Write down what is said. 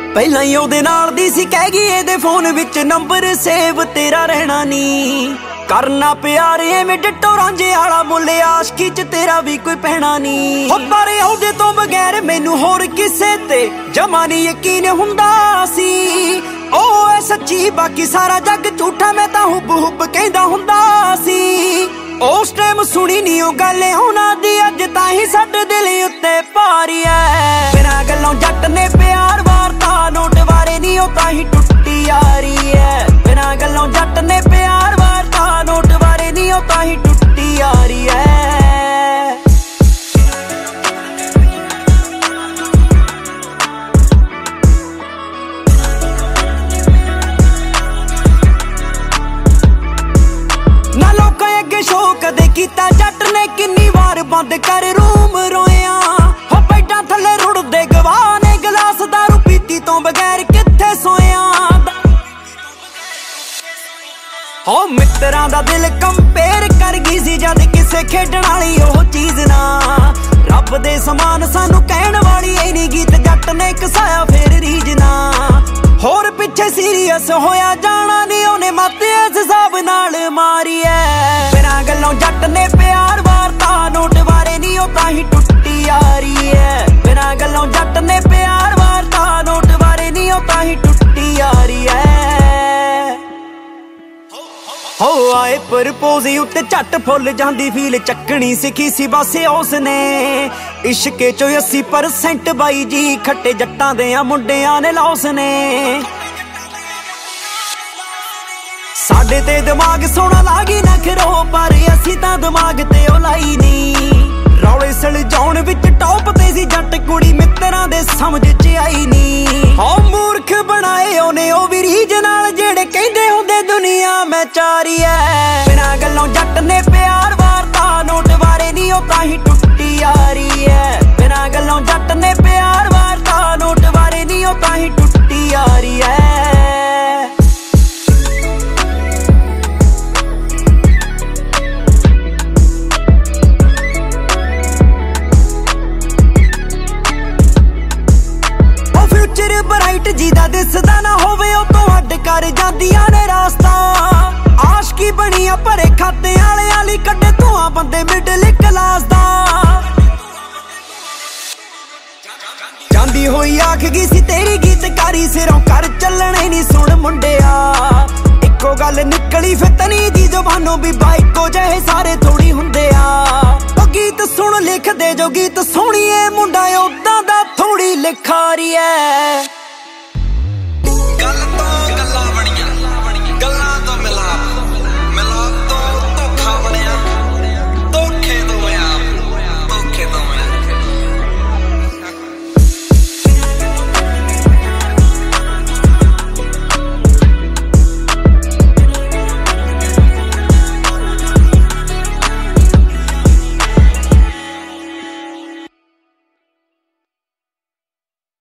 ਪਹਿਲਾਂ ਹੀ ਉਹਦੇ ਨਾਲ ਦੀ ਸੀ, ਕਹਿ ਗਈ ਇਹਦੇ ਫੋਨ ਵਿੱਚ ਨੰਬਰ ਸੇਵ ਤੇਰਾ ਰਹਿਣਾ ਨੀ। ਕਰਨਾ ਪਿਆਰ ਐਵੇਂ ਡਿੱਟੋ ਰਾਂਝੇ ਵਾਲਾ ਮੁੱਲ, ਆਸ਼ਕੀ ਚ ਤੇਰਾ ਵੀ ਕੋਈ ਪਹਿਣਾ ਨੀ। ਪਰ ਉਹਦੇ ਤੋਂ ਬਗੈਰ ਮੈਨੂੰ ਹੋਰ ਕਿਸੇ ਤੇ ਜਮਾ ਨੀ ਯਕੀਨ ਹੁੰਦਾ ਸੀ। ਉਹ ਐ ਸੱਚੀ ਬਾਕੀ ਸਾਰਾ ਜੱਗ ਝੂਠਾ, ਮੈਂ ਤਾਂ ਹੁਬ ਹੁਬ ਕਹਿੰਦਾ ਹੁੰਦਾ ਸੀ। ਉਸ ਟਾਈਮ ਸੁਣੀ ਨੀ ਉਹ ਗੱਲ ਉਹਨਾਂ ਦੀ, ਅੱਜ ਤਾਂ ਹੀ ਸਾਡੇ ਦਿਲ ਉੱਤੇ ਭਾਰੀ ਐ। ਬਿਨਾਂ ਗੱਲੋਂ ਜੱਟ ਨੇ ਪਿਆਰ ਵਾਰਤਾ, ਨੋਟ ਵਾਰੇ ਨੀ ਉਹ ਤਾਂ ਹੀ ਟੁੱਟੀ ਯਾਰੀ ਐ। ਬਿਨਾਂ ਗੱਲੋਂ ਜੱਟ ਨੇ ਪਿਆਰ ਵਾਰਤਾ, ਨੋਟ ਵਾਰੇ ਨੀ ਉਹ ਤਾਂ ਹੀ ਟੁੱਟੀ ਯਾਰੀ ਐ। ਨਾ ਲੋਕਾਂ ਅੱਗੇ ਸ਼ੋਅ ਕਦੇ ਕੀਤਾ ਜੱਟ ਨੇ, ਕਿੰਨੀ ਵਾਰ ਬੰਦ ਕਰ ਰੂਮ ਰੋਇਆ। ਹੋ ਪੈਟਾਂ ਥੱਲੇ ਰੁੜਦੇ ਗਵਾਹ ਨੇ, ਗਲਾਸ ਦਾਰੂ ਪੀਤੀ ਤੋਂ ਬਗੈਰ ਕਿੱਥੇ ਸੋਇਆ। ਹੋ ਮਿੱਤਰਾਂ ਦਾ ਦਿਲ ਕੰਪੇਅਰ ਕਰ ਗਈ ਸੀ ਜਦ ਕਿਸੇ ਖੇਡਣ ਵਾਲੀ ਉਹ ਚੀਜ਼ ਨਾ। ਰੱਬ ਦੇ ਸਮਾਨ ਸਾਨੂੰ ਕਹਿਣ ਵਾਲੀ ਐ ਨੀ ਗੀਤ ਜੱਟ ਨੇ ਕਸਾਇਆ ਫੇਰ ਰੀਝ ਨਾ। ਹੋਰ ਪਿੱਛੇ ਸੀਰੀਅਸ ਹੋਇਆ ਜਾਣਾ ਨੀ ਉਹਨੇ, ਮੱਤ ਇਸ ਹਿਸਾਬ ਨਾਲ ਮਾਰੀ ਐ। ਬਿਨਾਂ ਗੱਲੋਂ ਜੱਟ ਨੇ ਪਿਆਰ ਵਾਰਤਾ, ਨੋਟ ਵਾਰੇ ਨੀ ਉਹ ਤਾਂ ਹੀ ਟੁੱਟੀ ਯਾਰੀ ਐ। ਬਿਨਾਂ ਗੱਲੋਂ ਜੱਟ ਨੇ ਪਿਆਰ ਵਾਰਤਾ, ਨੋਟ ਵਾਰੇ ਨੀ ਉਹ ਤਾਂ ਹੀ ਟੁੱਟੀ ਯਾਰੀ ਐ। ਹੋ ਆਏ ਪ੍ਰਪੋਜ਼ ਉੱਤੇ ਝੱਟ ਫੁੱਲ ਜਾਂਦੀ ਫੀਲ, ਚੱਕਣੀ ਸਿੱਖੀ ਸੀ ਬਸ ਉਸਨੇ। ਇਸ਼ਕੇ ਚੋਂ 80% ਬਾਈ ਜੀ ਖੱਟੇ ਜੱਟਾਂ ਦੇ ਆ ਮੁੰਡਿਆਂ ਨੇ ਲੌਸ ਨੇ। ਸਾਡੇ ਤੇ ਦਿਮਾਗ ਸੋਹਣਾ ਲਾਗੀ ਨਾ ਖਰੋ, ਪਰ ਅਸੀਂ ਤਾਂ ਦਿਮਾਗ ਤੇ ਉਹ ਲਾਈ ਨੀ। ਰੌਲੇ ਸਲਜਾਉਣ ਵਿੱਚ ਟੌਪ ਤੇ ਸੀ ਜੱਟ ਕੁੜੀ, ਮਿੱਤਰਾਂ ਦੇ ਸਮਝ ਚ ਆਈ ਨੀ। ਹੋ ਮੂਰਖ ਬਣਾਏ ਉਹਨੇ ਉਹ ਵੀ ਰੀਝ ਨਾਲ, ਜਿਹੜੇ ਕਹਿੰਦੇ ਹੁੰਦੇ ਦੁਨੀਆ ਮੈਂ ਚਾਰੀ ਐ। ਬਿਨਾਂ ਗੱਲੋਂ ਜੱਟ ਨੇ ਪਿਆਰ ਵਾਰਤਾ, ਨੋਟ ਵਾਰੇ ਨੀ ਉਹ ਤਾਂ ਹੀ ਟੁੱਟੀ ਯਾਰੀ ਐ। ਬਿਨਾਂ ਗੱਲੋਂ ਜੱਟ ਨੇ ਪਿਆਰ ਵਾਰਤਾ, ਨੋਟ ਵਾਰੇ ਨੀ ਉਹ ਤਾਂ ਹੀ ਟੁੱਟੀ ਯਾਰੀ ਐ। ਬਰਾਈਟ ਜੀ ਦਾ ਦਿਸਦਾ ਨਾ ਹੋਵੇ, ਉਹ ਤੋਂ ਅੱਡ ਕਰ ਜਾਂਦੀਆਂ ਨੇ ਰਾਸਤਾ। ਆਸ਼ਕੀ ਬਣੀਆਂ ਭਰੇ ਖਾਤੇ ਵਾਲਿਆਂ ਲਈ, ਕੱਢੇ ਧੂਆਂ ਬੰਦੇ ਮਿਡਲ ਕਲਾਸ ਦਾ। ਜਾਂਦੀ ਹੋਈ ਆਖ ਗਈ ਸੀ ਤੇਰੀ ਗੀਤਕਾਰੀ, ਸਿਰੋਂ ਕਰ ਚੱਲਣੇ ਨੀ ਸੁਣ ਮੁੰਡਿਆ। ਇੱਕੋ ਗੱਲ ਨਿਕਲੀ ਫਿਤਨੀ ਦੀ ਜ਼ਬਾਨੋਂ, ਵੀ ਬਾਈਕੋ ਜਿਹੇ ਸਾਰੇ ਥੋੜੀ ਹੁੰਦੇ ਆ। ਉਹ ਗੀਤ ਸੁਣ ਲਿਖਦੇ ਜੋ ਗੀਤ ਸੋਹਣੀਏ ਮੁੰਡਾ ਉੱਦਾਂ